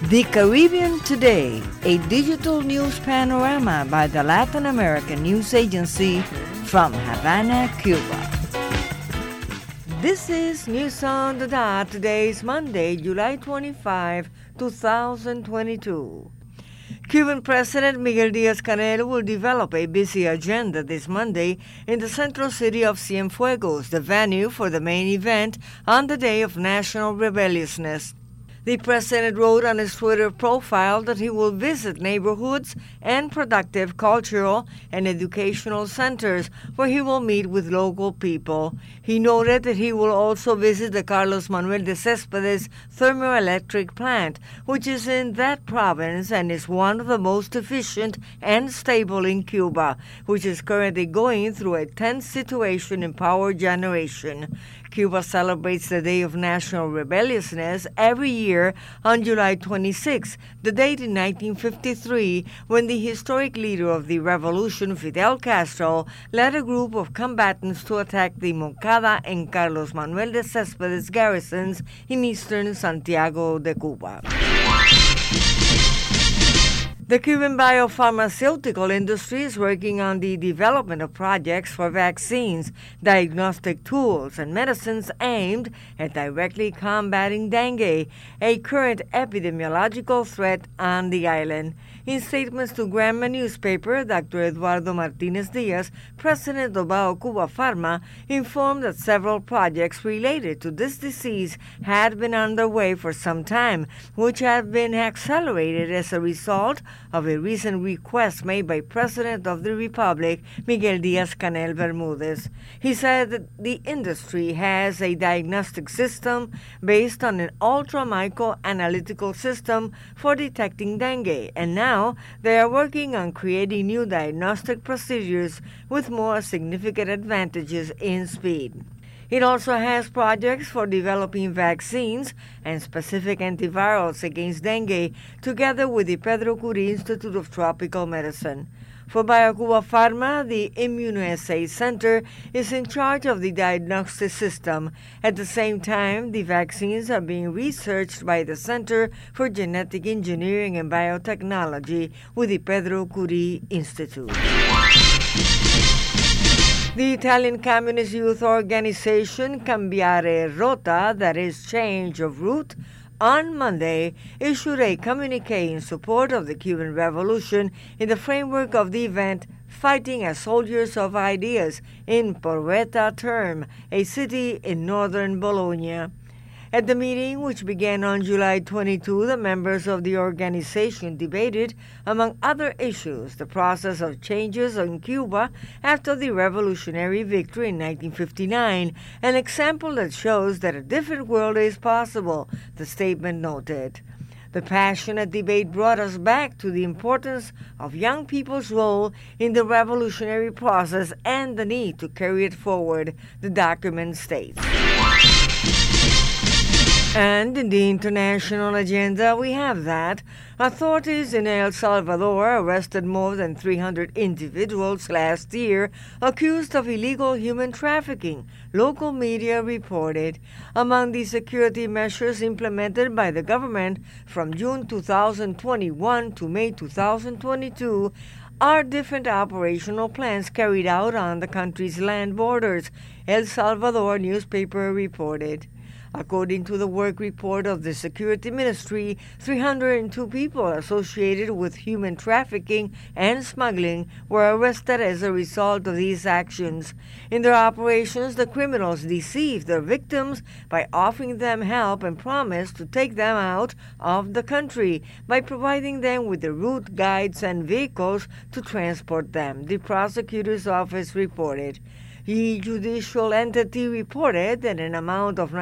The Caribbean Today, a digital news panorama by the Latin American News Agency from Havana, Cuba. This is News on the Dot. Today is Monday, July 25, 2022. Cuban President Miguel Díaz-Canel will develop a busy agenda this Monday in the central city of Cienfuegos, the venue for the main event on the Day of National Rebelliousness. The president wrote on his Twitter profile that he will visit neighborhoods and productive cultural and educational centers where he will meet with local people. He noted that he will also visit the Carlos Manuel de Céspedes thermoelectric plant, which is in that province and is one of the most efficient and stable in Cuba, which is currently going through a tense situation in power generation. Cuba celebrates the Day of National Rebelliousness every year on July 26, the date in 1953 when the historic leader of the revolution, Fidel Castro, led a group of combatants to attack the Moncada and Carlos Manuel de Céspedes garrisons in eastern Santiago de Cuba. The Cuban biopharmaceutical industry is working on the development of projects for vaccines, diagnostic tools, and medicines aimed at directly combating dengue, a current epidemiological threat on the island. In statements to Granma newspaper, Dr. Eduardo Martinez Diaz, president of BioCuba Pharma, informed that several projects related to this disease had been underway for some time, which have been accelerated as a result of a recent request made by President of the Republic, Miguel Díaz-Canel Bermúdez. He said that the industry has a diagnostic system based on an ultra-micro-analytical system for detecting dengue, and now they are working on creating new diagnostic procedures with more significant advantages in speed. It also has projects for developing vaccines and specific antivirals against dengue, together with the Pedro Curie Institute of Tropical Medicine. For BioCuba Pharma, the Immunoassay Center is in charge of the diagnostic system. At the same time, the vaccines are being researched by the Center for Genetic Engineering and Biotechnology with the Pedro Curie Institute. The Italian Communist Youth Organization Cambiare Rota, that is change of route, on Monday issued a communique in support of the Cuban Revolution in the framework of the event Fighting as Soldiers of Ideas in Porretta Terme, a city in northern Bologna. At the meeting, which began on July 22, the members of the organization debated, among other issues, the process of changes in Cuba after the revolutionary victory in 1959, an example that shows that a different world is possible, the statement noted. The passionate debate brought us back to the importance of young people's role in the revolutionary process and the need to carry it forward, the document states. And in the international agenda, we have that authorities in El Salvador arrested more than 300 individuals last year accused of illegal human trafficking, local media reported. Among the security measures implemented by the government from June 2021 to May 2022 are different operational plans carried out on the country's land borders, El Salvador newspaper reported. According to the work report of the Security Ministry, 302 people associated with human trafficking and smuggling were arrested as a result of these actions. In their operations, the criminals deceived their victims by offering them help and promised to take them out of the country by providing them with the route guides and vehicles to transport them, the prosecutor's office reported. The judicial entity reported that an amount of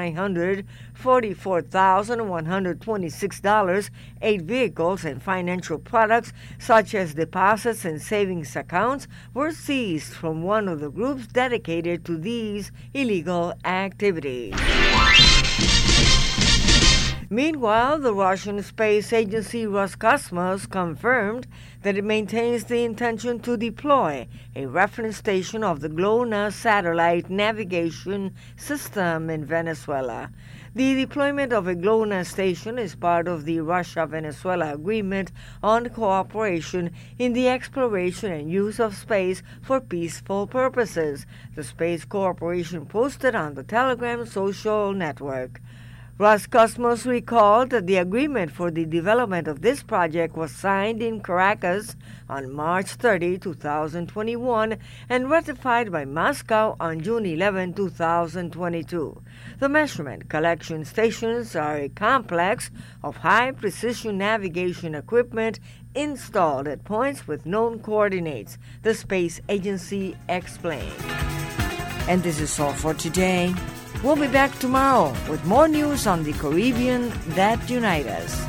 $944,126, 8 vehicles and financial products such as deposits and savings accounts were seized from one of the groups dedicated to these illegal activities. Meanwhile, the Russian space agency Roscosmos confirmed that it maintains the intention to deploy a reference station of the GLONASS satellite navigation system in Venezuela. The deployment of a GLONASS station is part of the Russia-Venezuela Agreement on Cooperation in the Exploration and Use of Space for Peaceful Purposes, the Space Corporation posted on the Telegram social network. Roscosmos recalled that the agreement for the development of this project was signed in Caracas on March 30, 2021, and ratified by Moscow on June 11, 2022. The measurement collection stations are a complex of high-precision navigation equipment installed at points with known coordinates, the space agency explained. And this is all for today. We'll be back tomorrow with more news on the Caribbean that unite us.